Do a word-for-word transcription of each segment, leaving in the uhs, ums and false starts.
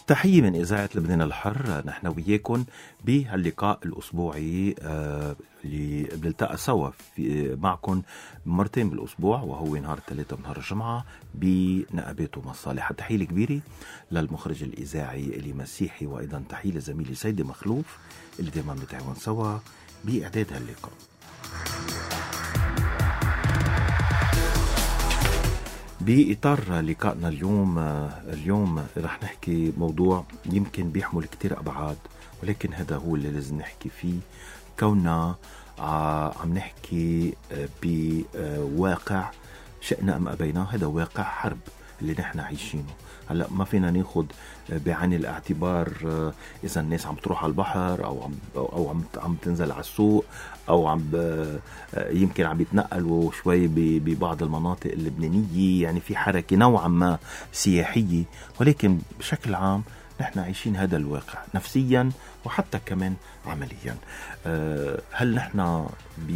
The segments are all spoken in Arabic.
تحية من إذاعة لبنان الحر. نحن وياكم بهاللقاء الأسبوعي آه اللي بنلتقى سوا في معكم مرتين بالأسبوع، وهو نهار الثلاثاء ونهار الجمعة بنقابات ومصالح. تحية كبيرة للمخرج الإذاعي اللي مسيحي، وأيضا تحية لزميلي سيدي مخلوف اللي دائما بتعاون سوا بإعداد هاللقاء. بإطار لقائنا اليوم اليوم رح نحكي موضوع يمكن بيحمل كتير أبعاد، ولكن هذا هو اللي لازم نحكي فيه، كوننا عم نحكي بواقع شئنا أم أبينا. هذا واقع حرب اللي نحن عايشينه هلا. ما فينا ناخد بعين الاعتبار اذا الناس عم تروح على البحر او عم او عم عم تنزل على السوق او عم يمكن عم يتنقلوا شوي ببعض المناطق اللبنانيه، يعني في حركه نوعا ما سياحيه، ولكن بشكل عام نحن عايشين هذا الواقع نفسيا وحتى كمان عمليا. هل نحن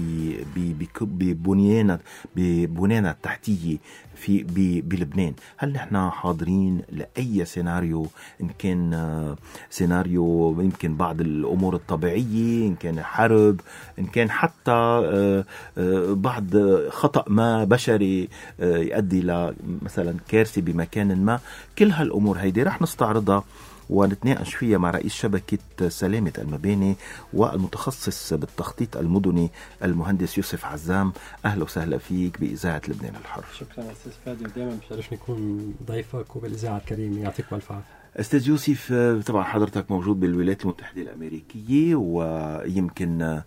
ببنيانة ببنيانة التحتية في بلبنان، هل نحن حاضرين لأي سيناريو؟ إن كان سيناريو يمكن بعض الأمور الطبيعية، إن كان حرب، إن كان حتى بعض خطأ ما بشري يؤدي لمثلا كارثة بمكان ما. كل هالأمور هيدي رح نستعرضها ونتناقش فيها مع رئيس شبكة سلامة المباني والمتخصص بالتخطيط المدني المهندس يوسف عزام. أهلا وسهلا فيك بإذاعة لبنان الحر. شكرا أستاذ فادي، ودائما بشرفني أكون ضيفك وبالإذاعة الكريمة. يعطيك ألف عافية. أستاذ يوسف، طبعا حضرتك موجود بالولايات المتحدة الأمريكية، ويمكن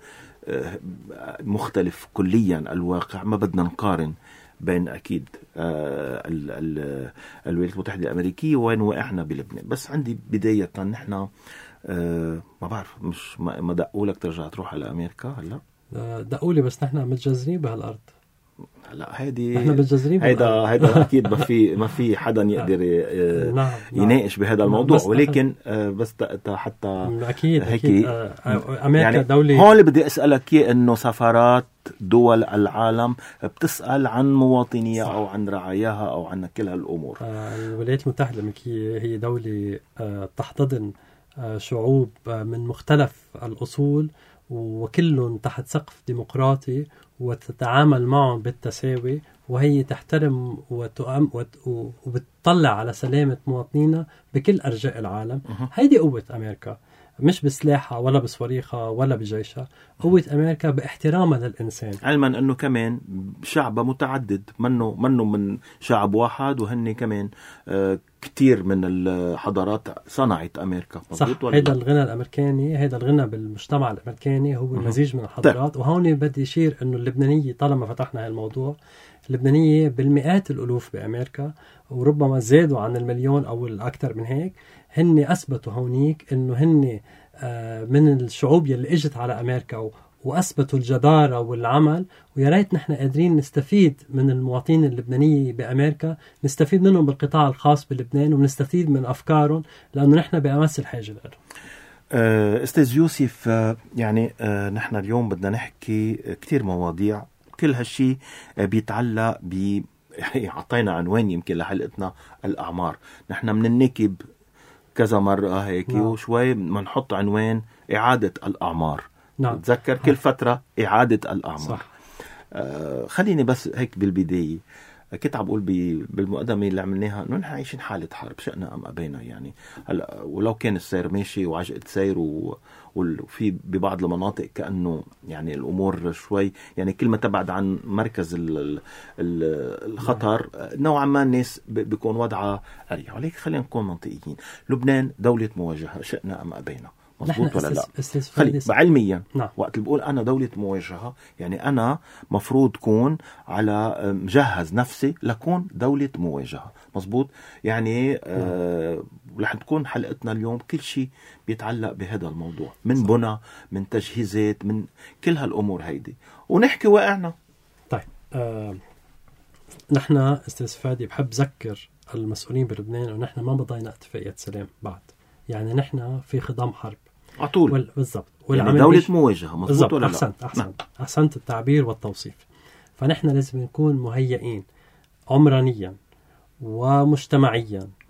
مختلف كليا الواقع. ما بدنا نقارن بين أكيد آه الولايات المتحدة الأمريكية وين وإحنا بلبنان. بس عندي بداية نحن آه ما بعرف مش ما دقوا لك ترجع تروح على أمريكا هلا؟ دقوا لي، بس نحن متجذرين بهالأرض. لا هيدي نحن متجذرين هيدا هيدا أكيد ما في ما في حدا يقدر آه نعم يناقش بهذا الموضوع، ولكن آه بس حتى أكيد هيك أكيد آه أمريكا يعني دولة. هون اللي بدي أسألك إيه، إنه سفارات دول العالم بتسأل عن مواطنيها أو عن رعاياها أو عن كل هالأمور. آه الولايات المتحدة الأمريكية هي دولة آه تحتضن آه شعوب آه من مختلف الأصول، وكلهم تحت سقف ديمقراطي، وتتعامل معهم بالتساوي، وهي تحترم وتؤم وبتطلع على سلامة مواطنينا بكل أرجاء العالم. هيدي قوة أمريكا، مش بسلاحها ولا بصواريخها ولا بجيشها. قوة أمريكا باحترامها للإنسان، علما أنه كمان شعبها متعدد، منه منه من شعب واحد، وهن كمان آه كتير من الحضارات صنعت أمريكا. صح. هيدا الغنى الأمريكاني، هيدا الغنى بالمجتمع الأمريكاني هو مزيج من الحضارات. وهون بدي أشير أنه اللبنانية، طالما فتحنا هالموضوع، اللبنانية بالمئات الألوف بأمريكا، وربما زادوا عن المليون أو الأكثر من هيك. هن أثبتوا هونيك أنه هن من الشعوب يلي اجت على أمريكا وأثبتوا الجدارة والعمل. ويا ريت نحن قادرين نستفيد من المواطنين اللبنانية بأمريكا، نستفيد منهم بالقطاع الخاص بلبنان، ونستفيد من أفكارهم، لأنه نحن بأمس الحاجة لهم. أستاذ يوسف، يعني نحن اليوم بدنا نحكي كتير مواضيع، كل هالشي بيتعلق ب يعني عطينا عنوان يمكن لحلقتنا الأعمار. نحن من النكب كذا مرة هيك نعم. وشوي ما نحط عنوان إعادة الأعمار. نعم. تذكر كل فترة إعادة الأعمار. صح. آه خليني بس هيك بالبداية، كنت عم بقول بالمقدمة اللي عملناها إنه نحن عايشين حالة حرب شئنا أم أبينا. يعني هلا ولو كان السير ماشي وعجقة سير و وفي ببعض المناطق كأنه يعني الأمور شوي، يعني كل ما تبعد عن مركز ال ال الخطر نوعا ما الناس بيكون وضعها أريح. ولكن خلينا نكون منطقيين، لبنان دولة مواجهة شئنا أم أبينا، مظبوط ولا لا؟ خلي بعلميا نعم. وقت اللي بقول أنا دولة مواجهة، يعني أنا مفروض كون على مجهز نفسي لكون دولة مواجهة، مظبوط. يعني آه رح تكون حلقتنا اليوم كل شيء بيتعلق بهذا الموضوع، من بنى، من تجهيزات، من كل هالأمور هيدي، ونحكي واقعنا. طيب آه نحن أستاذ فادي بحب ذكر المسؤولين بلبنان ونحن ما بضينا اتفاقية سلام بعد. يعني نحن في خضام حرب عطول وال... بالضبط، يعني دولة مواجهة، مظبوط ولا لا؟ أحسنت أحسنت أحسنت التعبير والتوصيف. فنحن لازم نكون مهيئين عمرانيا ومجتمعيا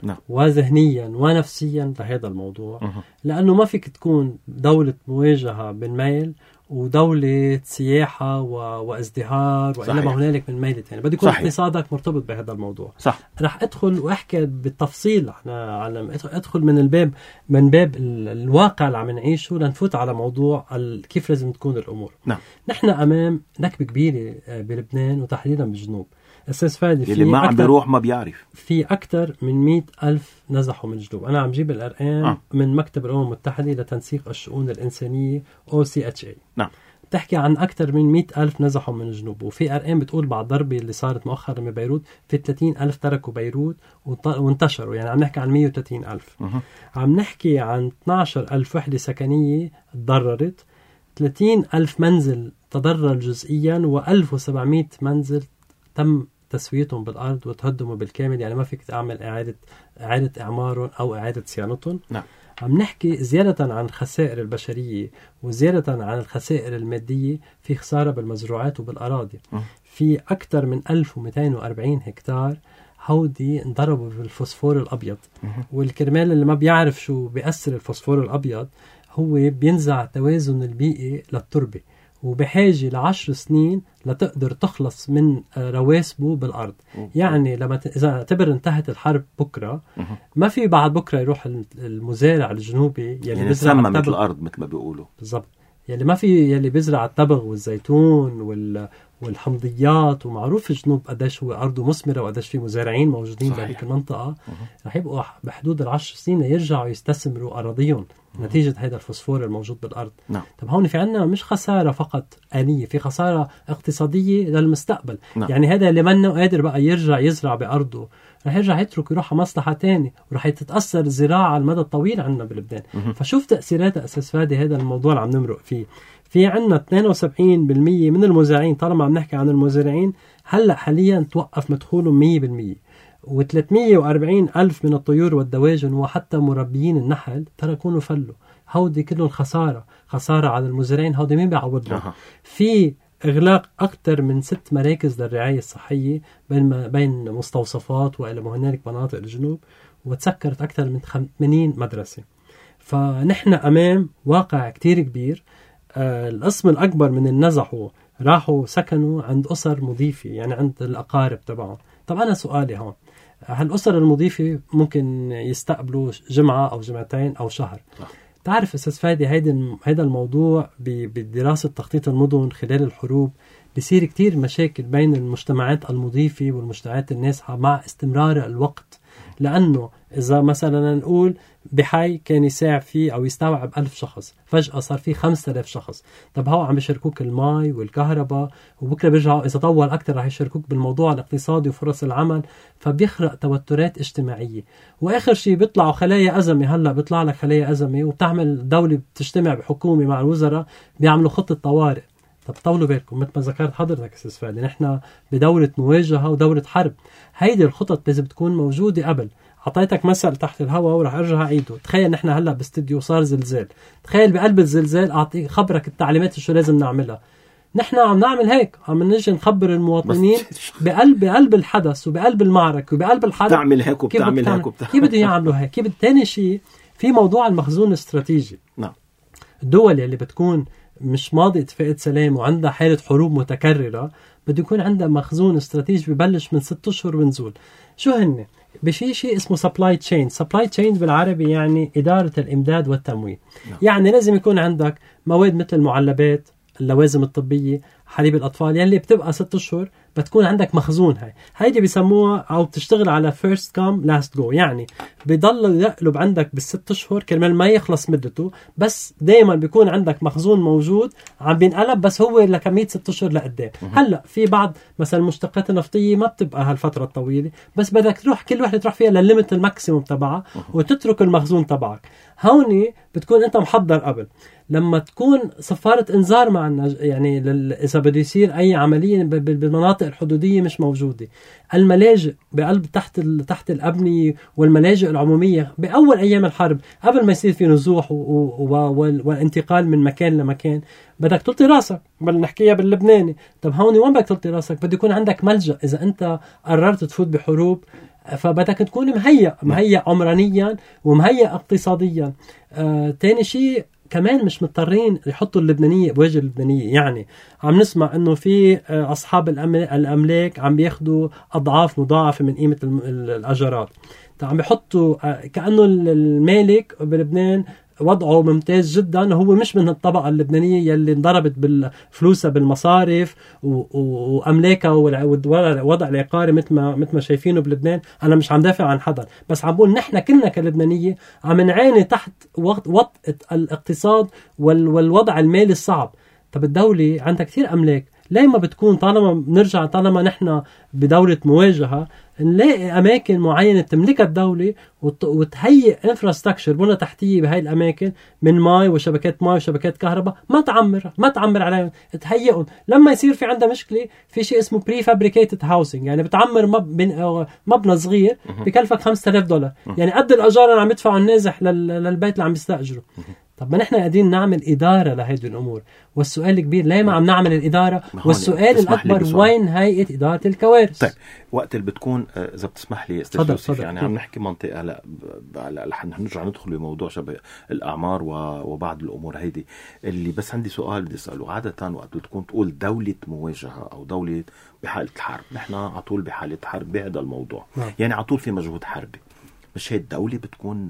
نعم. وذهنيا ونفسيا لهذا الموضوع. مه. لأنه ما فيك تكون دولة مواجهة بالميل ودولة سياحة و... وازدهار وإلى ما هنالك من ميل تاني. بدي يكون اقتصادك مرتبط بهذا الموضوع. صح. رح أدخل وأحكي بالتفصيل. احنا على أدخل من الباب من باب الواقع اللي عم نعيشه لنفوت على موضوع ال... كيف لازم تكون الأمور. نعم. نحن أمام نكبة كبيرة بلبنان وتحديدا بالجنوب. أستاذ فادي اللي ما عم بيروح ما بيعرف. في أكثر من مئة ألف نزحوا من الجنوب. أنا عم جيب الأرقام آه. من مكتب الأمم المتحدة لتنسيق الشؤون الإنسانية أو سي إتش إيه. نعم. تحكي عن أكثر من مئة ألف نزحوا من الجنوب. وفي أرقام بتقول بعد ضربة اللي صارت مؤخرا من بيروت في ثلاثين ألف تركوا بيروت وانتشروا. يعني عم نحكي عن مئة وثلاثين ألف. مه. عم نحكي عن اثني عشر ألف وحدة سكنية تضررت، ثلاثين ألف منزل تضرر جزئيا، وألف وسبعمئة منزل تم تسويتهم بالأرض وتهدموا بالكامل. يعني ما فيك تعمل إعادة إعادة إعمارهم أو إعادة صيانتهم. نعم. عم نحكي زيادة عن الخسائر البشرية وزيادة عن الخسائر المادية، في خسارة بالمزروعات وبالأراضي. م. في أكثر من ألف ومئتين وأربعين هكتار هودي انضربوا بالفوسفور الأبيض. م. والكرمال اللي ما بيعرف شو بيأثر الفوسفور الأبيض، هو بينزع توازن البيئي للتربة، وبحاجة لعشر سنين لتقدر تخلص من رواسبه بالأرض. يعني لما ت... إذا اعتبر انتهت الحرب بكرة، ما في بعد بكرة يروح المزارع الجنوبي يلي يعني بيزرع سممت التبغ الأرض مثل ما بيقولوا. بالضبط. يلي ما في يلي بيزرع التبغ والزيتون وال... والحمضيات، ومعروف الجنوب قديش هو أرضه مثمرة وقديش في مزارعين موجودين بهذيك المنطقة. رح يبقوا بحدود العشر سنين يرجعوا يستثمروا أراضيهم نتيجة هذا الفوسفور الموجود بالأرض. نعم. طب هون في عنا مش خسارة فقط آنية، في خسارة اقتصادية للمستقبل. نعم. يعني هذا اللي منه قادر بقى يرجع يزرع بأرضه رح يرجع يترك يروح على مصلحة تانية، ورح تتأثر الزراعة على المدى الطويل عنا بلبنان. مه. فشوف تأثيراتها أساس فادي هذا الموضوع اللي عم نمرق فيه. في عنا اثنين وسبعين بالمئة من المزارعين، طالما عم نحكي عن المزارعين هلأ حاليا توقف مدخولهم مية بالمية، وثلاثمئة وأربعين ألف من الطيور والدواجن وحتى مربيين النحل تركوا فلوا. هودي كلهم خسارة خسارة على المزارعين. هودي مين بيعوض لهم؟ أه. في إغلاق أكثر من ست مراكز للرعاية الصحية بين بين مستوصفات وإلى ما هنالك مناطق الجنوب، وتسكرت أكثر من ثمانين مدرسة. فنحن أمام واقع كتير كبير. آه القسم الأكبر من النزحوا راحوا سكنوا عند أسر مضيفة، يعني عند الأقارب تبعهم. طب أنا سؤالي هون، هالأسر المضيفة ممكن يستقبلوا جمعة أو جمعتين أو شهر. تعرف أستاذ فادي هيدا هيدا الموضوع بدراسة تخطيط المدن خلال الحروب بيصير كتير مشاكل بين المجتمعات المضيفة والمجتمعات النازحة مع استمرار الوقت. لأنه إذا مثلا نقول بحي كان يساع فيه أو يستوعب ألف شخص، فجأة صار فيه خمسة آلاف شخص. طب هو عم يشاركوك الماء والكهرباء، وبكرة بيرجعوا إذا طول أكتر رح يشاركوك بالموضوع الاقتصادي وفرص العمل، فبيخرق توترات اجتماعية. وآخر شيء بيطلعوا خلايا أزمة. هلأ بيطلع لك خلايا أزمة وبتعمل دولة بتجتمع بحكومة مع الوزراء بيعملوا خطة طوارئ. طب طولوا بالكم مثل ما ذكرت حضرتك أستاذ فادي، نحن بدولة مواجهة ودولة حرب. هيدي الخطط لازم تكون موجودة قبل. عطيتك مثل تحت الهواء ورح ارجع اعيده. تخيل نحن هلا باستديو صار زلزال، تخيل بقلب الزلزال اعطيك خبرك التعليمات شو لازم نعملها. نحن عم نعمل هيك، عم نجي نخبر المواطنين بقلب بقلب الحدث وبقلب المعركة وبقلب الحرب تعمل هيك وبتعمل هيك وبتعمل كيف بده يعملوا هيك. كيف ثاني شيء في موضوع المخزون الاستراتيجي. نعم. الدول اللي بتكون مش ماضي اتفاقية سلام وعندها حالة حروب متكررة بده يكون عندها مخزون استراتيجي ببلش من ست اشهر ونزول. شو هن؟ بشي شيء اسمه supply chain. supply chain بالعربي يعني إدارة الإمداد والتموين. نعم. يعني لازم يكون عندك مواد مثل المعلبات، اللوازم الطبية، حليب الأطفال يلي بتبقى ست أشهر، بتكون عندك مخزون. هاي هيدي بيسموها أو بتشتغل على first come last go. يعني بيضل يقلب عندك بالست أشهر كرمال ما يخلص مدته، بس دايما بيكون عندك مخزون موجود عم بينقلب، بس هو لكمية ست أشهر لقدام. هلأ في بعض مثلا المشتقات النفطية ما بتبقى هالفترة الطويلة، بس بدك تروح كل وحدة تروح فيها للليمت الماكسيموم تبعها وتترك المخزون تبعك. هوني بتكون أنت محضر قبل. لما تكون صفارة إنذار معنا، يعني إذا بده يصير أي عملية بالمناطق الحدودية مش موجودة. الملاجئ بقلب تحت تحت الأبنية والملاجئ العمومية بأول أيام الحرب قبل ما يصير في نزوح والانتقال من مكان لمكان، بدك تلطي راسك. بل نحكيها باللبناني. طب هوني وين بدك تلطي راسك؟ بده يكون عندك ملجأ. إذا أنت قررت تفوت بحروب فبدك تكون مهيئ مهيئ عمرانيا ومهيئ اقتصاديا. آه، تاني شيء كمان مش مضطرين يحطوا اللبنانية بوجه اللبنانية. يعني عم نسمع انه في اصحاب الاملاك عم بياخدوا اضعاف مضاعفة من قيمة الاجارات. عم بيحطوا كأنه المالك بلبنان وضعه ممتاز جدا، هو مش من الطبقة اللبنانية يلي انضربت بالفلوسة بالمصارف وأملاكها والوضع العقاري مثل ما مثل ما شايفينه بلبنان. أنا مش عم دافع عن حدا، بس عم بقول نحن كلنا كلبنانية عم نعاني تحت وطأة الاقتصاد والوضع المالي الصعب. طب الدولة عندها كثير أملاك، ليه ما بتكون طالما بنرجع طالما نحن بدولة مواجهة نلاقي أماكن معينة تملكها الدولة وتهيئ انفراستراكشر بنى تحتية بهاي الأماكن من ماء وشبكات ماء وشبكات كهرباء، ما تعمر ما تعمر عليهم، تهيئهم لما يصير في عندها مشكلة. في شيء اسمه بري فابريكيتد هاوسنج، يعني بتعمر مبنى صغير بكلفك خمسة آلاف دولار، يعني قد الأجار اللي عم يدفعوا النازح للبيت اللي عم يستأجره. طب ما نحن قاعدين نعمل إدارة لهذه الأمور، والسؤال الكبير ليه ما عم نعمل الإدارة؟ والسؤال الأكبر وين هيئة إدارة الكوارث؟ طيب وقت اللي بتكون إذا بتسمح لي أستاذ يوسف، يعني عم نحكي منطقة هلا رح نرجع ندخل بموضوع شبه الأعمار وبعض الأمور هيدي اللي بس عندي سؤال بدي أسأله. عادة وقت بتكون تقول دولة مواجهة أو دولة بحالة الحرب، نحن عطول بحالة حرب بهذا الموضوع، نعم. يعني عطول في مجهود حربي، مش هي الدولة بتكون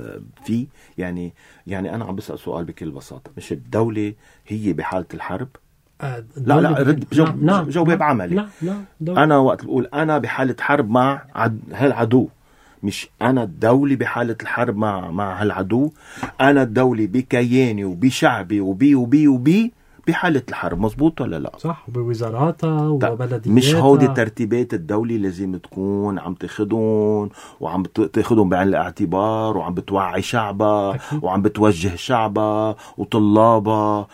في يعني يعني أنا عم بسأل سؤال بكل بساطة، مش الدولة هي بحالة الحرب؟ آه لا لا رد بجاوب نعم جاوب بعملي. لا لا أنا وقت بقول أنا بحالة حرب مع عد... هالعدو، مش أنا الدولة بحالة الحرب مع مع هالعدو، أنا الدولة بكياني وبشعبي وبي وبي وبي بحالة الحرب. مظبوط ولا لا؟ صح، بوزاراتها وبلدياتها. مش هودي ترتيبات الدولة لازم تكون عم تاخدهم وعم تاخدهم بعين الاعتبار وعم بتوعي شعبها وعم بتوجه شعبها وطلابها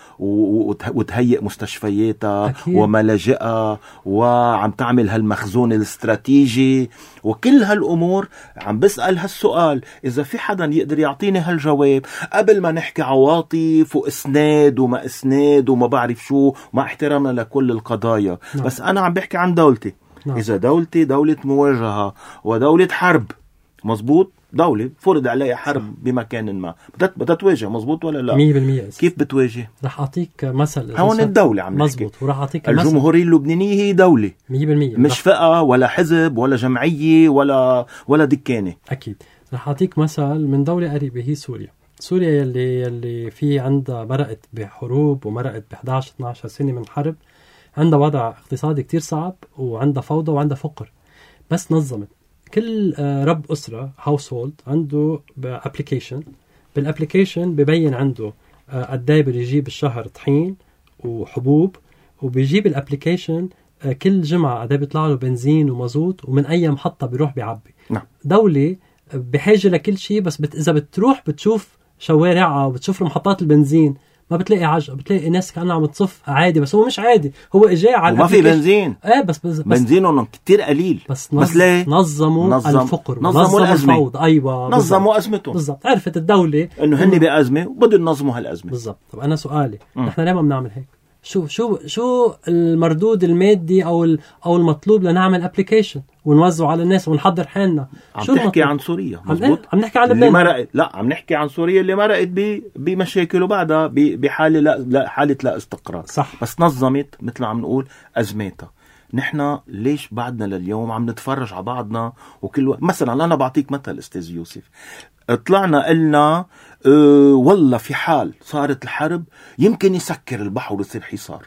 وتهيئ مستشفياتها وملاجئها وعم تعمل هالمخزون الاستراتيجي وكل هالأمور. عم بسأل هالسؤال، إذا في حدا يقدر يعطيني هالجواب قبل ما نحكي عواطف وإسناد وما إسناد وما بعرف شو، مع احترامنا لكل القضايا. نعم. بس أنا عم بحكي عن دولتي. نعم. إذا دولتي دولة مواجهة ودولة حرب، مظبوط، دولة فرض عليها حرب بمكان ما بدها بدها تواجه، مظبوط ولا لا؟ مية بالمية. كيف بتواجه؟ رح أعطيك مثل. هون الدولة عم نحكي، مظبوط، ورح أعطيك الجمهورية اللبنانية هي دولة مية بالمية، مش فئة ولا حزب ولا جمعية ولا ولا دكانة. أكيد. رح أعطيك مثل من دولة قريبة هي سوريا. سوريا يلي يلي في عندها مرقت بحروب ومرقت ب إحدى عشر اثنا عشر سنة من حرب، عندها وضع اقتصادي كتير صعب وعندها فوضى وعندها فقر، بس نظمت. كل رب أسرة household عنده application، بالابليكيشن ببين عنده قد ايه بده يجيب الشهر طحين وحبوب، وبيجيب الابليكيشن كل جمعة قد ايه بيطلع له بنزين ومازوت ومن أي محطة بيروح بيعبي. نعم. دولة بحاجة لكل شيء، بس بت... إذا بتروح بتشوف شوارعها وبتشوف محطات البنزين ما بتلاقي عجب، بتلاقي ناس كأنها عم تصف عادي، بس هو مش عادي، هو إجاء على وما في بنزين. ايه بس بس بنزينهم كتير قليل. بس, نظ... بس ليه؟ نظموا نظم... الفقر، نظموا, نظموا الأزمة. الفوضى. أيوة نظموا أزمتهم. بالضبط. عرفت الدولة إنه هني بأزمة وبدوا ينظموا هالأزمة. بالضبط. طب أنا سؤالي، م. نحن ليه ما بنعمل هيك؟ شو شو شو المردود المادي او او المطلوب لنعمل ابليكيشن ونوزعه على الناس ونحضر حالنا؟ عم شو تحكي عن سوريا، مزبوط؟ عم نحكي عن لبنان. مرقت لا عم نحكي عن سوريا اللي مرقت بمشاكل وبعدها بحاله لا, لا حاله لا استقرار. صح. بس نظمت مثل عم نقول ازماتها. نحن ليش بعدنا لليوم عم نتفرج على بعضنا وكل و... مثلا انا بعطيك مثل استاذ يوسف، طلعنا قلنا أه والله في حال صارت الحرب يمكن يسكر البحر ويصير حصار.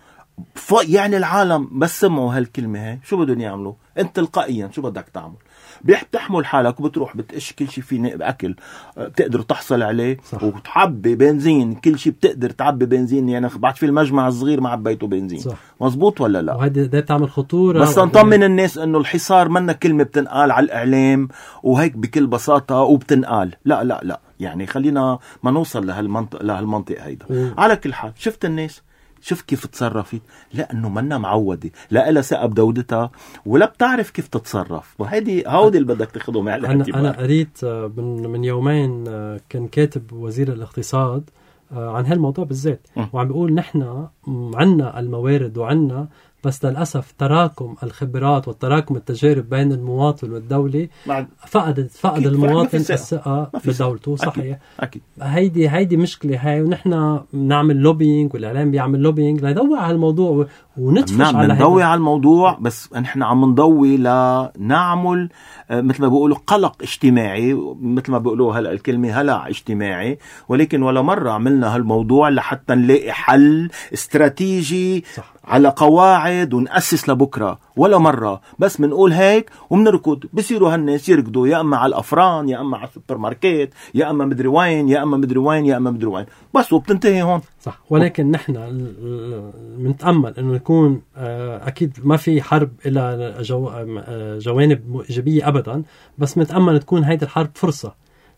يعني العالم بس سمعوا هالكلمة هاي شو بدهم يعملوا؟ انت تلقائيا شو بدك تعمل؟ بتحمل حالك وبتروح بتقش كل شيء في أكل بتقدر تحصل عليه. صح. وتعبي بنزين كل شيء بتقدر تعبي بنزين، يعني بعد في المجمع الصغير ما عبيته بنزين. صح. مزبوط ولا لا؟ وهذا ده بتعمل خطورة. بس نطمن الناس انه الحصار منا كلمة بتنقال على الإعلام وهيك بكل بساطة وبتنقال، لا لا لا، يعني خلينا ما نوصل لهالمنطقة لهالمنطقة هيدا. م. على كل حال شفت الناس شوف كيف تصرفت، لأنه منا معودة، لا إلا ثقة بدولتها ولا بتعرف كيف تتصرف. وهذه هودي اللي بدك تاخده مع الاعتبار. أنا أنا قريت من من يومين كان كاتب وزير الاقتصاد عن هالموضوع بالذات، وعم بيقول نحن عنا الموارد وعنا بس للأسف تراكم الخبرات والتراكم التجارب بين المواطن والدولة فقد فقد المواطن الثقة بدولته. صحيح. أكيد. هيدي هيدي مشكلة هاي، ونحن نعمل لوبينج والإعلام بيعمل لوبينج ليضوي على الموضوع ونتفش نعم على نضوي على الموضوع، بس نحن عم نضوي لنعمل مثل ما بيقولوا قلق اجتماعي، مثل ما بيقولوا هلا الكلمة هلع اجتماعي، ولكن ولا مرة عملنا هالموضوع لحتى نلاقي حل استراتيجي. صح. على قواعد ونأسس لبكرة، ولا مرة بس منقول هيك ومنركض. بصيروا هالناس يركضوا يا أما على الأفران يا أما على السوبر ماركت يا أما مدري وين يا أما مدري وين يا أما مدري وين، بس وبتنتهي هون. صح. ولكن نحن بنتأمل إنه يكون أكيد ما في حرب إلى جو جوانب إيجابية أبدا، بس بنتأمل تكون هيدي الحرب فرصة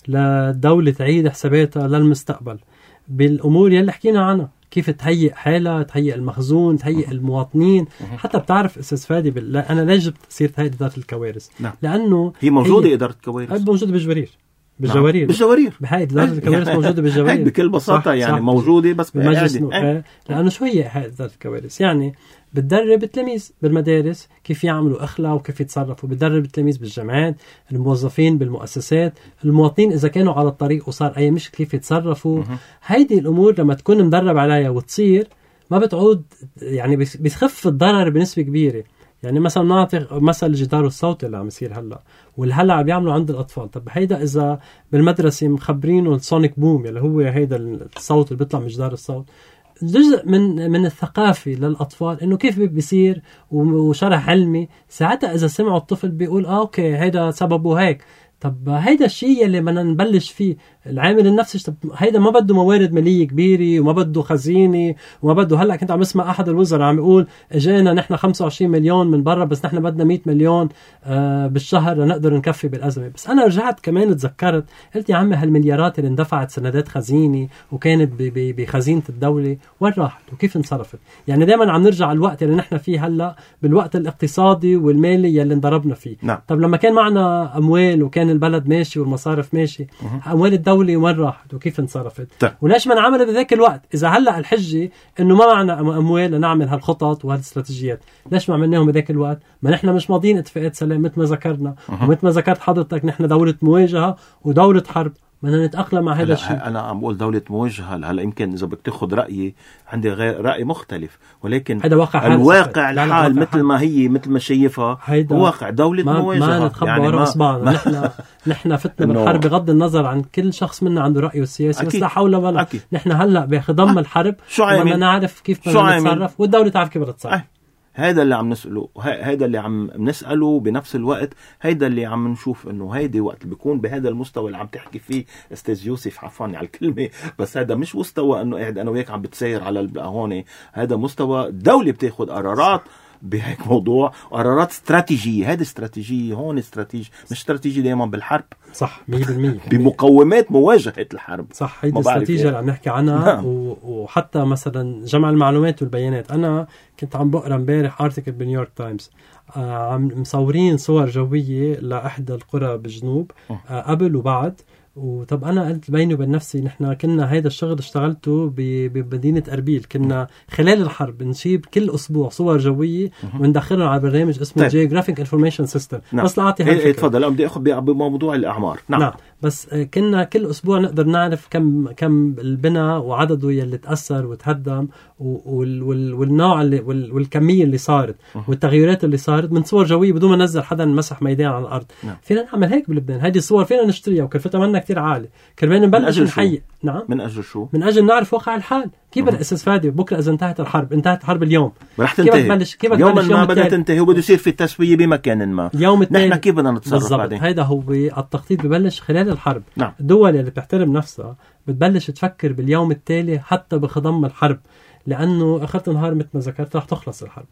للدولة تعيد حساباتها للمستقبل بالأمور يلي حكينا عنها، كيف تهيئ حالة، تهيئ المخزون، تهيئ المواطنين. حتى بتعرف أستاذ فادي بال... أنا ليش جبت سيرة هاي إدارة الكوارث؟ نعم. لأنه هي موجودة هي... إدارة الكوارث موجودة بالجوارير بالجوارير. بالجوارير بهاي إدارة الكوارث موجودة بالجوارير بكل بساطة. صح. يعني صح. موجودة بس بمجلس النواب. لأنه شو هي هاي إدارة الكوارث؟ يعني بتدرب التلاميذ بالمدارس كيف يعملوا أخلاق وكيف يتصرفوا، بتدرب التلاميذ بالجامعات، الموظفين بالمؤسسات، المواطنين إذا كانوا على الطريق وصار أي مشكلة كيف يتصرفوا. هيدي الأمور لما تكون مدرب عليها وتصير ما بتعود، يعني بيخف الضرر بنسبة كبيرة. يعني مثلا نعطي مثل الجدار الصوتي اللي عم يصير هلا والهلا عم بيعملوا عند الأطفال. طب هيدا إذا بالمدرسة مخبرينه السونيك بوم اللي هو هيدا الصوت اللي بيطلع من جدار الصوت، جزء من من الثقافة للأطفال إنه كيف بيصير وشرح علمي، ساعتها إذا سمعوا الطفل بيقول آه أوكي هيدا سببه هيك. طب هيدا الشيء اللي بدنا نبلش فيه العامل النفسي. طب هيدا ما بده موارد مالية كبيرة وما بده خزينة وما بده. هلا كنت عم اسمع أحد الوزراء عم يقول اجينا نحن خمسة وعشرين مليون من برا بس نحن بدنا مئة مليون آه بالشهر لنقدر نكفي بالأزمة. بس أنا رجعت كمان تذكرت قلت يا عمي هالمليارات اللي اندفعت سندات خزينة وكانت بخزينة الدولة وين راحت وكيف انصرفت؟ يعني دائما عم نرجع الوقت اللي نحن فيه هلا بالوقت الاقتصادي والمالي اللي انضربنا فيه. نعم. طب لما كان معنا أموال وكان البلد ماشي والمصارف ماشي، أه. أموال الدولة وين راحت وكيف انصرفت؟ طيب. وليش ما نعمل بذاك الوقت؟ إذا هلأ الحجة إنه ما معنا أموال لنعمل هالخطط وهالاستراتيجيات، ليش ما عملناهم بذاك الوقت؟ ما نحن مش ماضيين اتفاقات سلام مثل ما ذكرنا. أه. ومثل ما ذكرت حضرتك نحن دولة مواجهة ودولة حرب، بدنا نتأقلم مع هذا الشيء. أنا عم بقول دولة مواجهة. هلا يمكن إذا بدك تاخذ رأيي عندي غير رأي مختلف، ولكن واقع الواقع الحال مثل ما هي مثل ما شايفها واقع دولة ما مواجهة. ما نتخبى يعني وراء أصبعنا. نحن نحن فتنا بالحرب بغض النظر عن كل شخص منا عنده رأيه السياسي. بس لا حول ولا قوة. نحن هلا بخضم الحرب بدنا نعرف كيف بدنا نتصرف والدولة تعرف كيف بدها تتصرف. هيدا اللي عم نسأله، هيدا اللي عم نسأله بنفس الوقت. هيدا اللي عم نشوف انه هيدي وقت بيكون بهذا المستوى اللي عم تحكي فيه استاذ يوسف، عفاني على الكلمة، بس هذا مش مستوى انه قاعد انا وياك عم بتسير على هون. هذا مستوى الدولة بتاخد قرارات بهيك موضوع، قرارات استراتيجية. هذه استراتيجية هون، استراتيجي مش استراتيجي دائما بالحرب. صح مية بالمية بمقومات مواجهة الحرب. صح. هيدي الاستراتيجية اللي عم نحكي عنها. نعم. وحتى مثلا جمع المعلومات والبيانات. أنا كنت عم بقرأ امبارح ارتكل بنيويورك تايمز عم مصورين صور جوية لإحدى القرى بالجنوب آه قبل وبعد. وطب أنا قلت بيني وبين نفسي نحن كنا هيدا الشغل اشتغلته بمدينة أربيل. كنا خلال الحرب نشيب كل أسبوع صور جوية وندخلهم على برنامج اسمه Geographic Information System. نعم. بس لأعطي هالفكرة. ايه تفضل. أنا بدي أخذ بموضوع الأعمار. نعم. نعم. بس كنا كل أسبوع نقدر نعرف كم كم البناء وعدده يلي تأثر وتهدم وال وال والنوع اللي وال والكمية اللي صارت والتغيرات اللي صارت من صور جوية بدون ما ننزل حدا مسح ميدان على الأرض. نعم. فينا نعمل هيك بلبنان. هذه الصور فينا نشتريها وكلفتها منا كتير عالي. كرمال نبلش نحيي. نعم. من أجل شو؟ من أجل نعرف واقع الحال. كيف الأساس فادي بكرة إذا انتهت الحرب، انتهت الحرب اليوم، رح تنتهي. كيف بتبلش؟ كيف يوم ما بدها تنتهي وبده يصير في التسوية بمكان ما. يوم التالي نحن كيف بدنا نتصرف بعدين؟ هيدا هو التخطيط ببلش خلال الحرب. نعم. الدول اللي بتحترم نفسها بتبلش تفكر باليوم التالي حتى بخضم الحرب، لأنه آخرت النهار مثل ما ذكرت رح تخلص الحرب.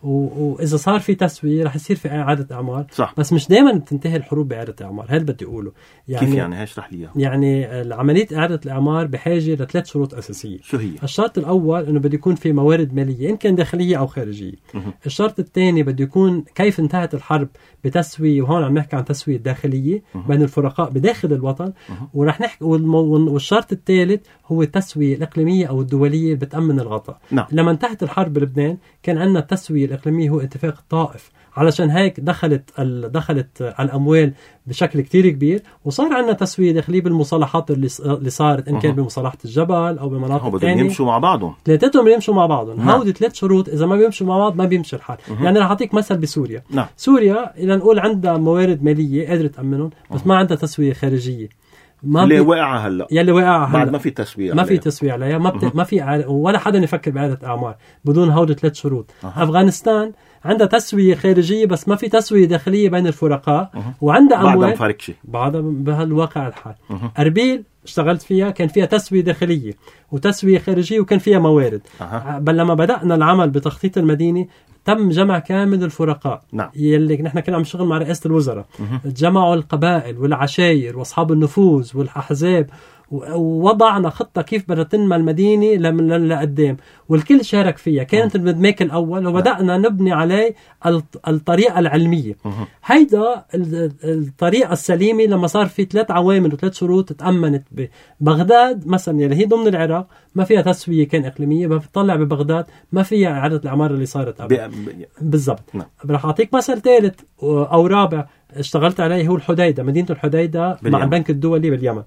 وإذا صار في تسوية رح يصير في إعادة إعمار. صح. بس مش دائما بتنتهي الحروب بإعادة إعمار. هذا بدي أقوله. يعني كيف يعني؟ هاشرح لي. يعني عملية إعادة الإعمار بحاجة لثلاث شروط أساسية. شو هي؟ الشرط الأول إنه بده يكون في موارد مالية إن كان داخلية أو خارجية. مه. الشرط الثاني بده يكون كيف انتهت الحرب بتسوية، وهون عم نحكي عن تسوية داخلية مه. بين الفرقاء بداخل الوطن. مه. ورح نحكي والمو... والشرط الثالث هو التسوية الإقليمية أو الدولية اللي بتأمن الغطاء. نعم. لما انتهت الحرب بلبنان كان عندنا التسوية الإقليمية هو اتفاق الطائف. علشان هيك دخلت دخلت الأموال بشكل كتير كبير، وصار عندنا تسوية داخلية بالمصالحات اللي اللي صارت، إن كان بمصالحة الجبل أو بمناطق ثانية. يمشوا مع بعضهم، ثلاثتهم يمشوا مع بعضهم. هودي ثلاث شروط، إذا ما بيمشوا مع بعض ما بيمشي الحال. يعني رح أعطيك مثل بسوريا. نعم. سوريا إذا نقول عندها موارد مالية قادرة تأمنهم، بس ما عندها تسوية خارجية. ما اللي واقعة هلا يلي واقعة هلا بعد ما في تسوية ما في تسوية عليها، ما, بت... ما في ع... ولا حدا يفكر بإعادة أعمار بدون هودي ثلاث شروط. أه. أفغانستان عندها تسوية خارجية بس ما في تسوية داخلية بين الفرقاء. أه. وعندها أموال بعدها مفرقشة بعدها بهالواقع الحال. أه. أربيل اشتغلت فيها كان فيها تسوية داخلية وتسوية خارجية وكان فيها موارد. أه. بل لما بدأنا العمل بتخطيط المدينة تم جمع كامل الفرقاء. نعم. يلي نحن كنا عم نشتغل مع رئاسة الوزراء. جمعوا القبائل والعشاير واصحاب النفوذ والاحزاب، ووضعنا خطة كيف بدها تنمى المدينة لقدام، والكل شارك فيها. كانت المدماك الأول وبدأنا نبني عليه الطريقة العلمية. هيدا الطريقة السليمة لما صار في ثلاث عوامل وثلاث شروط تأمنت. ببغداد مثلا اللي هي ضمن العراق ما فيها تسوية كان إقليمية، بتطلع ببغداد ما فيها إعادة الإعمار اللي صارت قبل. بالضبط. رح أعطيك مثل ثالث أو رابع اشتغلت عليه، هو الحديدة، مدينة الحديدة مع البنك الدولي باليمن.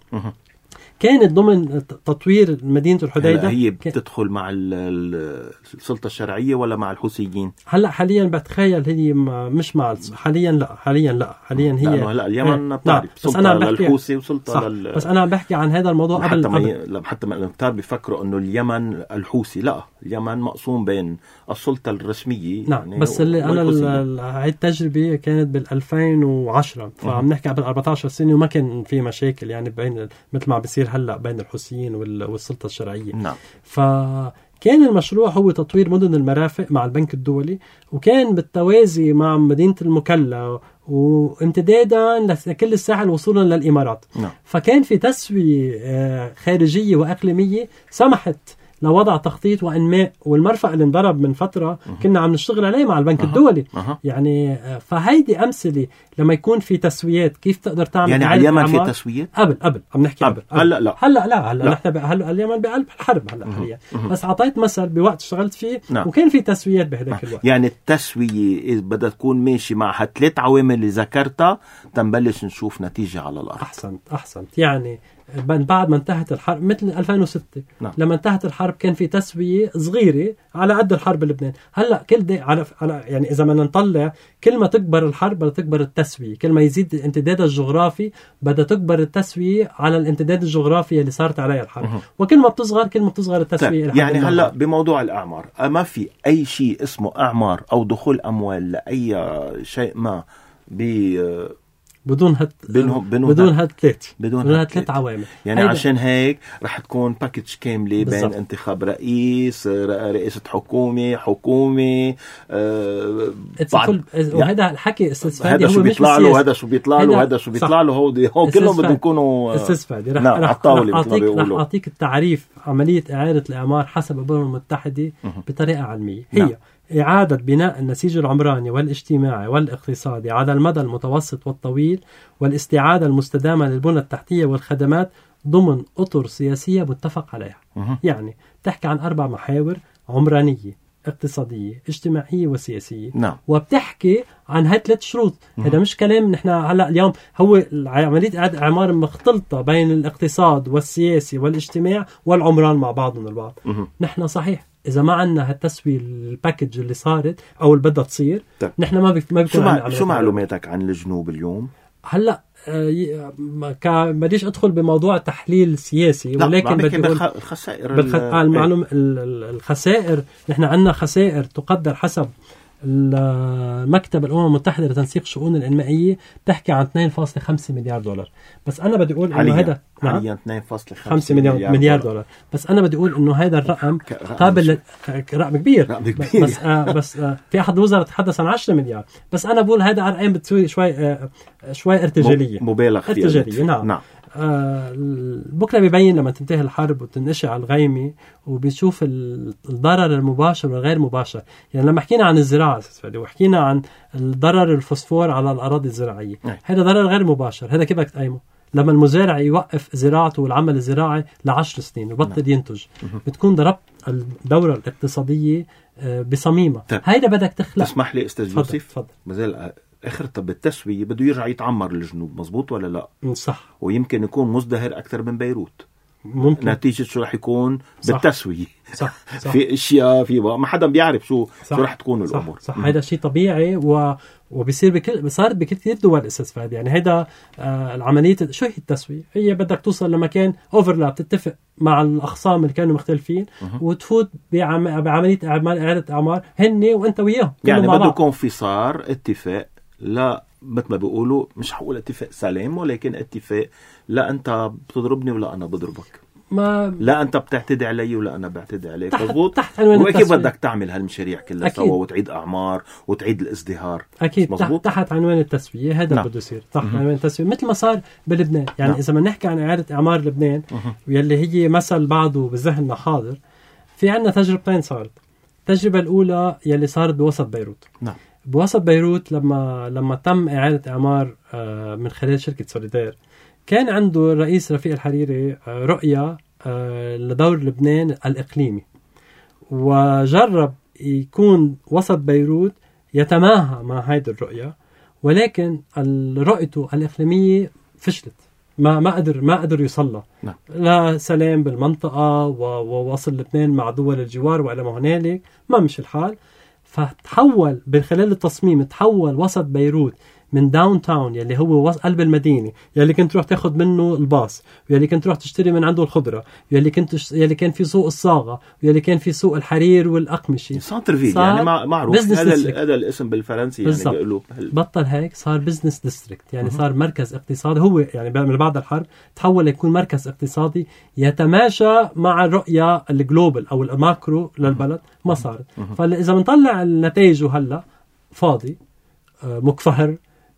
كانت ضمن تطوير مدينة الحديدة. هي بتدخل مع السلطة الشرعية ولا مع الحوثيين؟ هلا حاليا بتخيل هي مش مع حاليا لا حاليا لا حاليا هي هلا اليمن بتعرف سلطة أنا للحوثي وسلطة لل... بس أنا بحكي عن هذا الموضوع قبل حتى ما حتى ما الكتار بيفكروا إنه اليمن الحوثي، لا اليمن مقسوم بين السلطة الرسمية. نعم يعني بس اللي أنا هاي التجربة كانت بالألفين وعشرة، فعم نحكي قبل أربعة عشر سنة وما كان في مشاكل يعني بين مثل ما بيصير هلا بين الحوثيين والسلطة الشرعية. نعم. فكان المشروع هو تطوير مدن المرافق مع البنك الدولي، وكان بالتوازي مع مدينة المكلا وامتدادا لكل الساحل وصولا للإمارات. نعم. فكان في تسوية خارجية وإقليمية سمحت لوضع تخطيط وإنماء. والمرفق اللي انضرب من فترة أه. كنا عم نشتغل عليه مع البنك أه. الدولي. أه. يعني فهيدي أمثلة لما يكون في تسويات كيف تقدر تعمل. يعني على اليمن في تسويات قبل قبل عم نحكي قبل هلا لا هلا لا هلا نحن هلا اليمن بقلب الحرب هلا حاليا. بس عطيت مثل بوقت اشتغلت فيه. نعم. وكان في تسويات بهداك الوقت. يعني التسوية إذا بدها تكون ماشي مع هالثلاث عوامل اللي ذكرتها تنبلش نشوف نتيجة على الأرض. أحسنت أحسنت يعني بعد ما انتهت الحرب مثل ألفين وستة. نعم. لما انتهت الحرب كان في تسوية صغيرة على قد الحرب بلبنان. هلا كل دي على على يعني إذا بدنا نطلع كل ما تكبر الحرب بدها تكبر التسوية، كل ما يزيد الامتداد الجغرافي بدها تكبر التسوية على الامتداد الجغرافي اللي صارت عليها الحرب. مه. وكل ما بتصغر كل ما بتصغر التسوية. طيب. يعني هلا بموضوع الأعمار ما في أي شيء اسمه أعمار أو دخول أموال لأي شيء ما ب بدون هت بينهم بدون هالثلاث بدون هالثلاث عوامل. يعني عشان هيك رح تكون باكج كامله بين بالزبط. انتخاب رئيس، رئاسة حكومة، حكومة آه بعد يعني وهذا الحكي استسفادي. هذا شو بيطلع له وهذا شو بيطلع له وهذا شو بيطلع له هودي هو كلهم بدهم يكونوا استسفادي. رح نعم. رح اعطيك رح اعطيك التعريف عملية إعادة الإعمار حسب الأمم المتحدة بطريقة علمية. هي نعم. إعادة بناء النسيج العمراني والاجتماعي والاقتصادي على المدى المتوسط والطويل، والاستعادة المستدامة للبنى التحتية والخدمات ضمن أطر سياسية متفق عليها. أه. يعني تحكي عن أربع محاور: عمرانية، اقتصادية، اجتماعية وسياسية. نعم. وبتحكي عن هاي ثلاث شروط. هذا مش كلام نحن هلا اليوم، هو عملية إعادة إعمار مختلطة بين الاقتصاد والسياسي والاجتماع والعمران مع بعضهم البعض. أه. نحن صحيح إذا ما عنا هالتسوية الباكج اللي صارت أو اللي بدها تصير طيب. نحن ما بيك ما بيكون. شو, مع... شو معلوماتك عن الجنوب اليوم؟ هلا آه بديش أدخل بموضوع تحليل سياسي، ولكن بدي أقول بالخ... الخسائر بالخ... آه المعلوم الخسائر. نحن عنا خسائر تقدر حسب المكتب الأمم المتحدة لتنسيق الشؤون الإنمائية تحكي عن اثنين فاصلة خمسة مليار دولار. بس أنا بدي أقول إنه هذا حاليا اثنين فاصلة خمسة مليار, مليار دولار. دولار. بس أنا بدي أقول إنه هذا الرقم قابل رقم كبير. رقم كبير. بس آه بس آه في أحد الوزراء تحدث عن عشرة مليار. بس أنا بقول هذا أرقام بتسوي شوي آه شوي ارتجالية. مبالغ فيها. ارتجالية. نعم. نعم. آه بكرة بيبين لما تنتهي الحرب وتنقشع الغيمة وبيشوف الضرر المباشر والغير مباشر. يعني لما حكينا عن الزراعة وحكينا عن الضرر الفوسفور على الأراضي الزراعية، هذا ضرر غير مباشر. هذا كيف بدك تقيمه؟ لما المزارع يوقف زراعته والعمل الزراعي لعشر سنين وبطل ينتج، بتكون ضربت الدورة الاقتصادية بصميمها. هيدا بدك تخلق. تسمح لي استاذ يوسف مازال اخر طب التسويه بده يرجع يتعمر الجنوب، مزبوط ولا لا؟ صح. ويمكن يكون مزدهر اكثر من بيروت ممكن. نتيجه شو رح يكون بالتسويه. صح. صح. في اشياء في ما حدا بيعرف شو صح. شو رح تكون صح. الامور. صح. هذا شيء طبيعي و وبيصير بكل صار بكثير دول اساس فهد. يعني هيدا آه العمليه شو هي التسويه؟ هي بدك توصل لمكان اوفرلاب تتفق مع الاخصام اللي كانوا مختلفين وتفوت بعم... بعمليه اعمال اعاده اعمار هن وانت وياهم. يعني بده يكون في صار اتفاق، لا مثل ما بيقولوا مش حقول اتفاق سلام، ولكن اتفاق لا انت بتضربني ولا انا بضربك، ما لا انت بتعتدي علي ولا انا بعتدي عليك. مضبوط. وكيف بدك تعمل هالمشاريع كلها سوا وتعيد اعمار وتعيد الازدهار. اكيد تحت, تحت عنوان التسويه. هذا نعم. بده يصير تحت عنوان التسويه مثل ما صار بلبنان. يعني نعم. اذا بدنا نحكي عن اعاده اعمار لبنان واللي هي مثل بعضه بذهننا حاضر، في عندنا تجربتين صارت. التجربه الاولى يلي صارت بوسط بيروت. نعم. بوسط بيروت لما لما تم اعاده اعمار من خلال شركه سوليدار، كان عنده الرئيس رفيق الحريري رؤية لدور لبنان الإقليمي، وجرب يكون وسط بيروت يتماهى مع هذه الرؤية، ولكن رؤيته الإقليمية فشلت. ما ما قدر ما قدر يوصلها. نعم. لا سلام بالمنطقة ووصل لبنان مع دول الجوار وإلى ما هنالك، ما مش الحال. فتحول من خلال التصميم، تحول وسط بيروت من داون تاون يلي هو قلب المدينة، يلي كنت تروح تاخد منه الباص، ويلي كنت تروح تشتري من عنده الخضرة، يلي كنت يلي كان في سوق الصاغة، ويلي كان في سوق الحرير والأقمشة. سنتر فيل يعني معروف هذا هذا الاسم بالفرنسي يعني بيقولوا. بطل هيك صار بزنس ديستريكت، يعني صار مركز اقتصادي. هو يعني من بعد الحرب تحول يكون مركز اقتصادي يتماشى مع الرؤية الجلوبال أو الماكرو للبلد. ما صارت. فإذا بنطلع النتائج هلا فاضي مكفهر،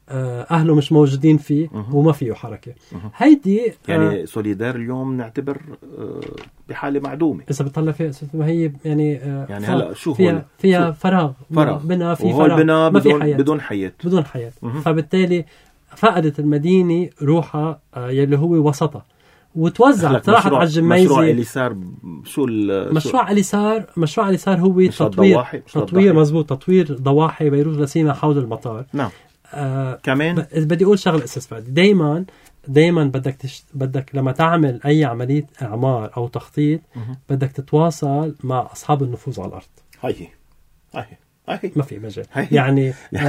أهله مش موجودين فيه وما فيه حركة. هيدي يعني آه سوليدار اليوم نعتبر آه بحالة معدومة إذا بتطلع فيها. ما هي يعني آه يعني هلا شو فيها فيها شو فراغ فراغ بنا في فراغ بنا ما بدون في حياة. بدون حياة بدون حياة. فبالتالي فقدت المدينة روحها آه يلي هو وسطها، وتوزعت راحت على الجميزة. مشروع اليسار شو مشروع اليسار مشروع اليسار هو تطوير تطوير مزبوط تطوير ضواحي بيروت لسيما حول المطار. نعم. آه كمان بدي اقول شغله اساس فادي. دائما دائما بدك تشت... بدك لما تعمل اي عمليه اعمار او تخطيط مه. بدك تتواصل مع اصحاب النفوذ على الارض. هي هي هي ما في مجال يعني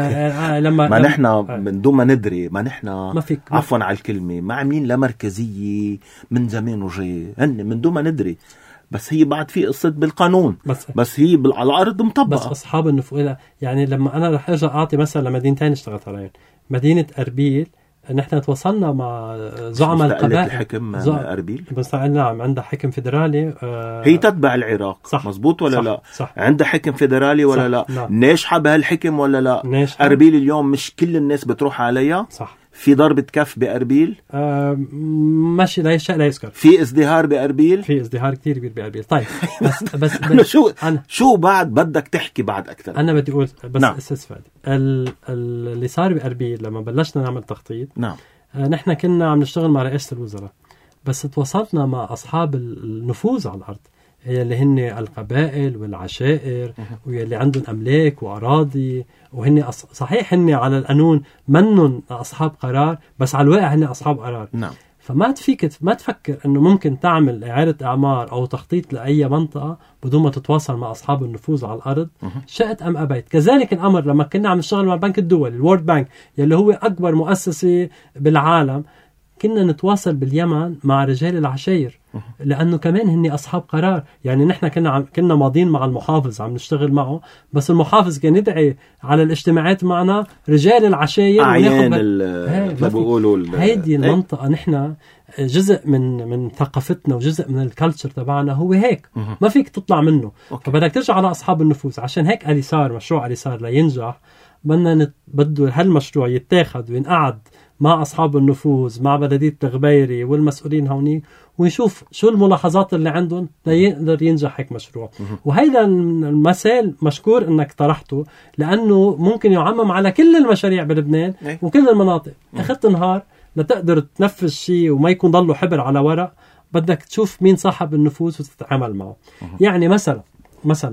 آه لما ما نحن من دون ما ندري ما نحن عفوا على الكلمه ما عاملين لا مركزيه من زمان وجاي هن من دون ما ندري، بس هي بعد في قصة بالقانون بس, بس هي على الأرض مطبقة. بس أصحاب النفوذ يعني لما أنا رح أرجع أعطي مثلا لمدينتين اشتغلت عليهم. مدينة أربيل نحن تواصلنا مع زعماء القبائل. الحكم زع... أربيل بس نعم عندها حكم فيدرالي. آه... هي تتبع العراق. صح. مزبوط ولا صح. لا؟ صح. عندها حكم فيدرالي ولا صح. لا؟ نعم. ناجحة بهالحكم ولا لا؟ ناجحة. أربيل اليوم مش كل الناس بتروح عليها. صح. في ضربة كف بأربيل. آه ماشي لا يشاء لا يذكر. في ازدهار بأربيل. في ازدهار كتير كبير بأربيل. طيب بس بس, بس شو أنا شو بعد بدك تحكي بعد أكتر. أنا بدي أقول بس نعم. أساس فادي ال... اللي صار بأربيل لما بلشنا نعمل تخطيط. نعم. آه نحن كنا عم نشتغل مع رئاسة الوزراء، بس تواصلنا مع أصحاب النفوذ على الأرض اللي هن القبائل والعشائر واللي عندهم أملاك وأراضي، وهن صحيح هن على القانون منن أصحاب قرار، بس على الواقع هن أصحاب قرار. نعم. فما تفيك ما تفكر إنه ممكن تعمل إعادة أعمار أو تخطيط لأي منطقة بدون ما تتواصل مع أصحاب النفوذ على الأرض شئت أم أبيت. كذلك الأمر لما كنا عم نشتغل مع البنك الدولي الورد بانك يلي هو أكبر مؤسسة بالعالم، كنا نتواصل باليمن مع رجال العشائر لأنه كمان هني أصحاب قرار. يعني نحن كنا عم كنا ماضيين مع المحافظ عم نشتغل معه، بس المحافظ كان يدعي على الاجتماعات معنا رجال العشائر أعيان اللي بيقولوا هيدي المنطقة. نحن جزء من من ثقافتنا وجزء من الكالتشر تبعنا هو هيك، ما فيك تطلع منه. أوكي. فبدك ترجع على أصحاب النفوذ. عشان هيك اليسار مشروع اليسار لينجح بدنا نت... بده هالمشروع يتاخد وينقعد مع أصحاب النفوذ مع بلدية الغبيري والمسؤولين هوني، ونشوف شو الملاحظات اللي عندهم ليقدر ينجح هيك مشروع. وهيدا المثال مشكور انك طرحته، لانه ممكن يعمم على كل المشاريع بلبنان وكل المناطق. اخذت نهار لتقدر تنفذ شيء وما يكون ضله حبر على ورق، بدك تشوف مين صاحب النفوذ وتتعامل معه. يعني مثلا مثلا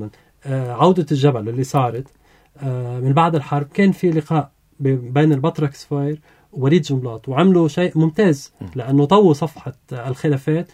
عودة الجبل اللي صارت من بعد الحرب، كان في لقاء بين البطرك سفاير ووليد جنبلاط، وعملوا شيء ممتاز لأنه طووا صفحة الخلافات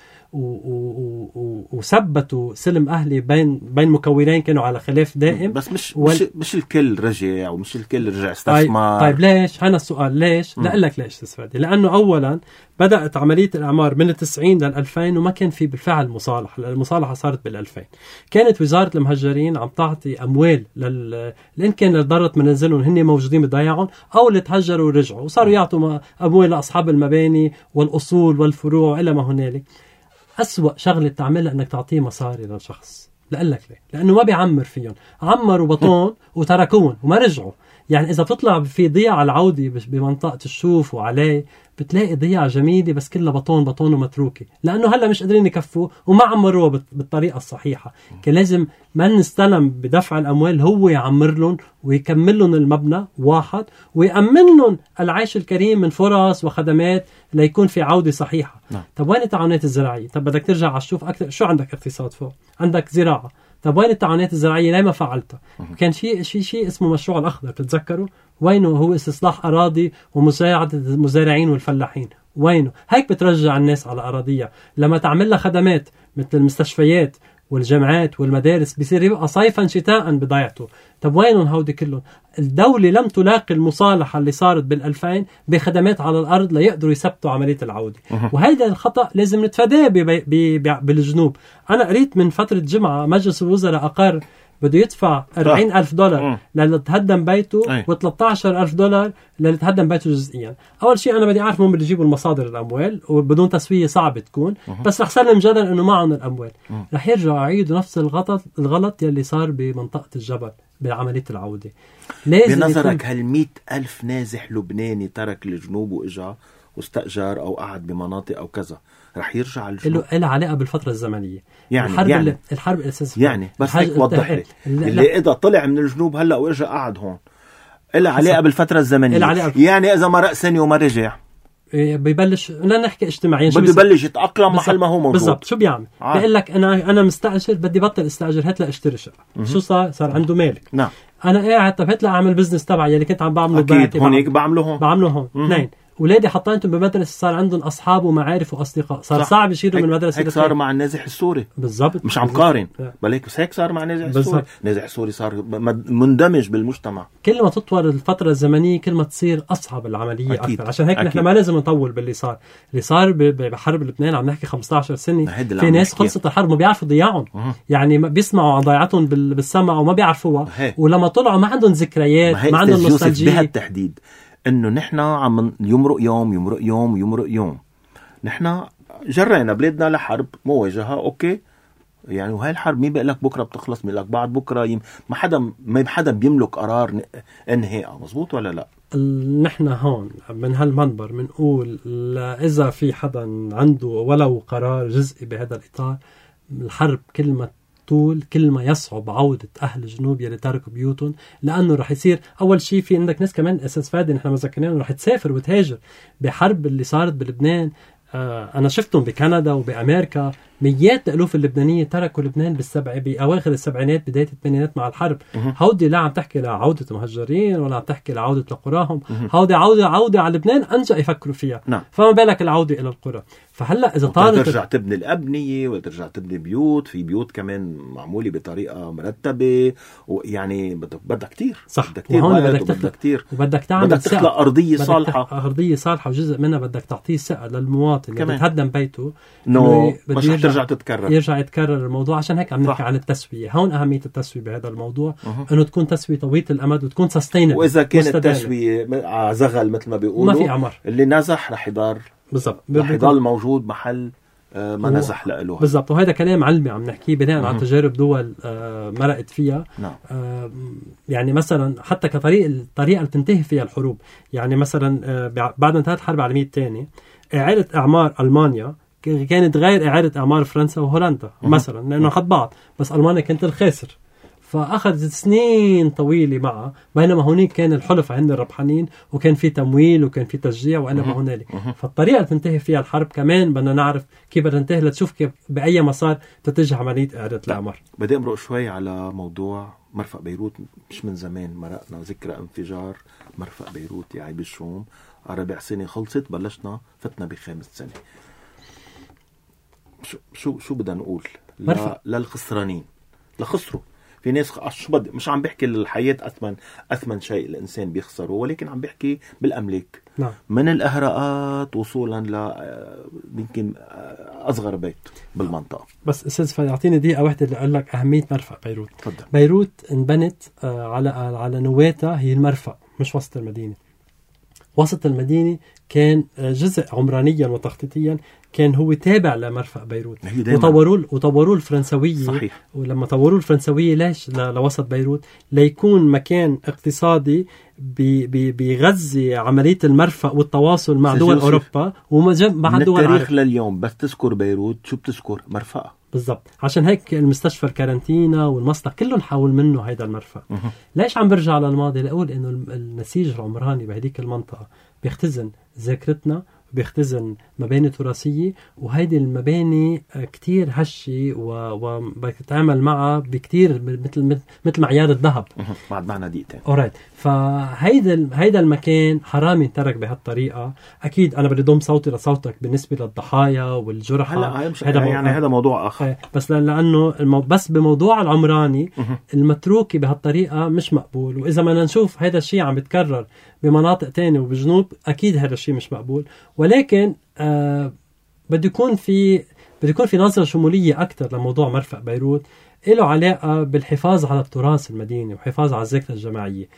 وثبتوا سلم أهلي بين بين مكونين كانوا على خلاف دائم. بس مش وال... مش, مش الكل رجع ومش الكل رجع استثمار. طيب, طيب ليش؟ هنا السؤال ليش؟ لا لك ليش تسفادي، لأنه أولا بدأت عملية الإعمار من التسعين للألفين وما كان في بالفعل مصالحة. المصالحة صارت بالألفين. كانت وزارة المهجرين عم تعطي أموال لل... لإن كان لضرت منازلهم هن موجودين بضيعهم أو اللي تهجروا ورجعوا، وصاروا يعطوا أموال لأصحاب المباني والأصول والفروع إلى ما هنالك. أسوأ شغلة تعملها أنك تعطيه مصاري للشخص. لأقلك ليه؟ لأنه ما بيعمر فيهم، عمروا بطون وتركون وما رجعوا. يعني إذا بتطلع في ضيعة العودي بمنطقة الشوف وعليه بتلاقي ضيعة جميلة بس كلها بطون بطون ومتروكة، لأنه هلا مش قادرين يكفوا وما عمروها بالطريقة الصحيحة. كان لازم ما نستلم بدفع الأموال، هو يعمر لهم ويكمل لهم المبنى واحد ويأمن لهم العيش الكريم من فرص وخدمات ليكون في عودة صحيحة. نعم. طب وين التعاونات الزراعية؟ طب بدك ترجع على الشوف أكثر، شو عندك اقتصاد فوق؟ عندك زراعة. طب وين التعاونات الزراعية؟ ليه ما فعلتها؟ كان شيء شيء شيء اسمه مشروع الأخضر، بتتذكروا؟ وينه؟ هو استصلاح أراضي ومساعدة المزارعين والفلاحين. وينه؟ هيك بترجع الناس على أراضيها. لما تعمل لها خدمات مثل المستشفيات والجامعات والمدارس بيصير يبقى صيفا شتاء بضيعته. طب وينهم هودي كلهم؟ الدولة لم تلاقي المصالحة اللي صارت بالألفين بخدمات على الأرض ليقدروا يثبتوا عملية العودة. وهذا الخطأ لازم نتفاداه بالجنوب. أنا قريت من فترة جمعة مجلس الوزراء أقر بده يدفع أربعين ألف دولار للي تهدم بيته وثلاثة عشر ألف دولار للي تهدم بيته جزئيا. أول شيء أنا بدي أعرف مين بده يجيبوا المصادر الأموال، وبدون تسوية صعب تكون، بس رح سلم جدل إنه معهم الأموال. رح يرجعوا يعيدوا نفس الغلط الغلط يلي صار بمنطقة الجبل بعملية العودة. بنظرك هالمئة ألف نازح لبناني ترك الجنوب وإجا واستأجر أو قعد بمناطق أو كذا رح يرجع الجنوب؟ له علاقة بالفترة الزمنية. يعني الحرب يعني اللي الحرب الأساسية يعني بس هيك وضح لي اللي إذا طلع من الجنوب هلا وإجا قعد هون إلا علاقة بالفترة الزمنية. يعني إذا مرق سنة وما رجع بيبلش لا نحكي اجتماعيا، بده يبلش يتأقلم محل ما هو موجود. بالضبط. شو بيعمل؟ آه. بيقول لك انا انا مستأجر بدي بطل استأجر، هات لي اشتري شقة. شو صار؟ صار عنده مالك. نعم. انا قاعد طب هات لي اعمل بزنس تبعي اللي كنت عم بعمله اكيد هونيك بعمله هون بعمله هون اثنين. اولادي حطيتهم بمدرسه صار عندهم اصحاب ومعارف واصدقاء، صار صح. صعب يشيلوا من مدرسه. هيك صار مع النازح السوري. بالضبط. مش عم قارن بل بس هيك صار مع النازح السوري. النازح السوري صار مندمج بالمجتمع. كل ما تطول الفتره الزمنيه كل ما تصير اصعب العمليه أكيد. اكثر. عشان هيك نحن ما لازم نطول باللي صار. اللي صار بحرب لبنان عم نحكي خمسة عشر سنه، في ناس خلصت الحرب ما بيعرفوا ضياعهم. يعني بيسمعوا عن ضيعتهم بالسمع وما بيعرفوها، ولما طلعوا ما عندهم ذكريات، ما, ما عندهم نوستالجيا. بهالتحديد انه نحن عم يمرق يوم يمرق يوم يمرق يوم. نحن جرينا بلادنا لحرب مواجهه اوكي، يعني وهي الحرب مين بيقول لك بكره بتخلص، مين لك بعد بكره يم... ما حدا ما حدا بيملك قرار انهائها. مزبوط ولا لا؟ نحن هون من هالمنبر بنقول اذا في حدا عنده ولو قرار جزئي بهذا الاطار، الحرب كل ما طول كل ما يصعب عودة أهل الجنوب يلي تركوا بيوتهم، لأنه رح يصير أول شيء في عندك ناس كمان أساس فادي نحن مذكرين رح تسافر وتهاجر بحرب اللي صارت بلبنان. آه أنا شفتهم بكندا وبأمريكا، مئات الألوف اللبنانية تركوا لبنان بالسبع بأواخر السبعينات بداية الثمانينات مع الحرب. هودي لا عم تحكي لعودة مهجرين ولا عم تحكي لعودة لقراهم، هودي عودة عودة على لبنان أنجا يفكروا فيها. نعم. فما بالك العودة إلى القرى. فهلا إذا طارت ترجع تبني الأبنية وترجع تبني بيوت، في بيوت كمان معمولة بطريقة مرتبة، ويعني بدك بدك كتير صح. بدك كتير بدك تخلق كتير وبدك تعمل بدك تخلق أرضية صالحة أرضية صالحة، وجزء منها بدك تعطيه ثقة للمواطن اللي بتهدم بيته نو مش ترجع تتكرر يرجع يتكرر الموضوع. عشان هيك عم نحكي عن التسوية. هون أهمية التسوية بهذا الموضوع، أه. إنه تكون تسوية طويلة الأمد وتكون سستينبل. وإذا كانت التسوية زغل مثل ما بيقولوا ما في عمر، اللي نزح رح يضار بالضبط، رح يضل موجود محل آه ما نزح له بالضبط. وهذا كلام علمي عم نحكيه بناء على تجارب دول آه مرقت فيها. نعم. آه يعني مثلا حتى كطريق الطريقة اللي تنتهي فيها الحروب، يعني مثلا آه بعد ما انتهت الحرب العالمية الثانية إعادة إعمار ألمانيا كانت غير إعادة إعمار فرنسا وهولندا مثلا، لأنه حد بعض، بس ألمانيا كانت الخاسر. فأخذت سنين طويلة معها، بينما هونيك كان الحلف عند الربحانين وكان في تمويل وكان في تشجيع وإلى ما هنالك. فالطريقة اللي تنتهي فيها الحرب كمان بدنا نعرف كيف بدها تنتهي لتشوف كيف بأي مسار تتجه عملية إعادة الأعمار. بدي أمرق شوي على موضوع مرفأ بيروت. مش من زمان مرقنا ذكرى انفجار مرفأ بيروت يا عيب الشوم، ربع سنة خلصت، بلشنا فتنا بخامس سنة. شو شو شو بدنا نقول لا للخسرانين لخسروا؟ في ناس شو بدي، مش عم بحكي الحياة أثمن أثمن شيء الإنسان بيخسره، ولكن عم بحكي بالأملاك. نعم. من الأهراءات وصولا ل يمكن أصغر بيت بالمنطقة. بس أستاذ فيعطيني دقيقة واحدة اللي أقول لك أهمية مرفأ بيروت. فضل. بيروت انبنت على على نواتها هي المرفأ، مش وسط المدينة. وسط المدينة كان جزء عمرانيا وتخطيطيا كان هو تابع لمرفأ بيروت، وطوروا وطوروا الفرنسوية. صحيح. ولما طوروا الفرنسوية ليش لوسط بيروت؟ ليكون مكان اقتصادي بيغذي عملية المرفأ والتواصل مع دول أوروبا ومع دول العالم. من التاريخ لليوم بس تذكر بيروت شو بتذكر؟ مرفأ. بالضبط. عشان هيك المستشفى الكارنتينا والمصنع كلهم حاول منه هيدا المرفأ. ليش عم برجع للماضي؟ لأقول إنه النسيج العمراني بهديك المنطقة بيختزن ذاكرتنا، بيختزن مباني تراثية، وهيدي المباني كتير هشة وبتعامل معها بكتير مثل مثل معيار الذهب. بعد معنا دقيقتين. أورايت. فهيدا هيدا المكان حرام ينترك بهالطريقة. أكيد أنا بدي ضم صوتي لصوتك بالنسبة للضحايا والجرحى. هلا هذا يعني هذا موضوع آخر. بس لأنه المو... بس بموضوع العمراني المتروكي بهالطريقة مش مقبول، وإذا ما نشوف هذا الشيء عم بيتكرر بمناطق تانية وبجنوب أكيد هذا الشيء مش مقبول. ولكن آه بده يكون في بده يكون في نظرة شمولية أكتر لموضوع مرفأ بيروت، له علاقة بالحفاظ على التراث المديني وحفاظ على الذاكرة الجماعية.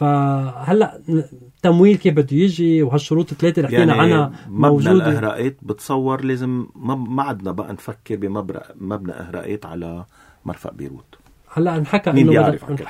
فهلا تمويل كيف بده يجي، وهالشروط الثلاثة اللي حكينا يعني عنها موجودة. مبنى الأهرائيت بتصور لازم ما عدنا بقى نفكر بمبنى أهرائيت على مرفأ بيروت. هلا انحكى انه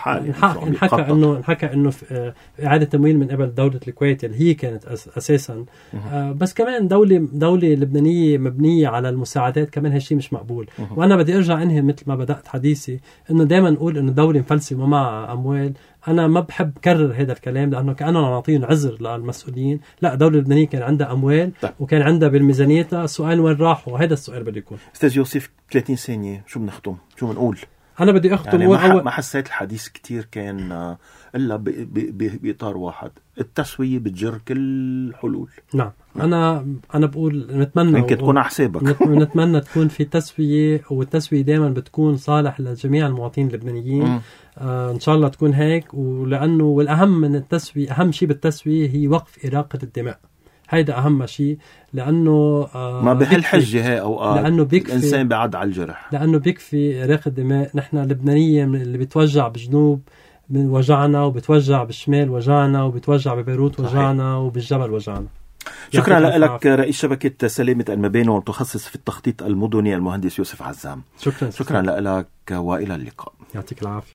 انحكى انه انحكى انه اعاده تمويل من قبل دوله الكويت اللي هي كانت اساسا. آه بس كمان دوله دوله لبنانيه مبنيه على المساعدات، كمان هالشيء مش مقبول. وانا بدي ارجع انهي مثل ما بدات حديثي انه دائما نقول انه دوله مفلسه وما معها اموال. انا ما بحب كرر هذا الكلام لانه كاننا نعطيهم عذر للمسؤولين. لا، الدوله اللبنانيه كان عندها اموال طيب. وكان عندها بالميزانيتها. السؤال وين راحوا؟ وهذا السؤال بده يكون. استاذ يوسف ثلاثين ثانيه شو بنختم؟ شو بنقول؟ أنا بدي أختم. يعني ما, ما حسيت الحديث كتير كان إلا بإطار واحد، التسوية بتجر كل حلول. نعم. أنا أنا بقول نتمنى يمكن تكون على حسابك. نتمنى تكون في تسوية، والتسوية دائما بتكون صالح لجميع المواطنين اللبنانيين. آه إن شاء الله تكون هيك. ولأنه والأهم من التسوية، أهم شيء بالتسوية هي وقف إراقة الدماء. هيدا أهم شيء، لأنه آه ما بهالحجة هي أوقات لأنه بيكفي الإنسان بعد على الجرح، لأنه بيكفي إراقة الدماء. نحن اللبنانية اللي بتوجع بجنوب من وجعنا، وبتوجع بالشمال وجعنا، وبتوجع ببيروت وجعنا، وبالجبل وجعنا. شكرا لك رئيس شبكة سلامة المباني والمتخصص في التخطيط المدني المهندس يوسف عزام. شكرا شكرا لك وإلى اللقاء. يعطيك العافية.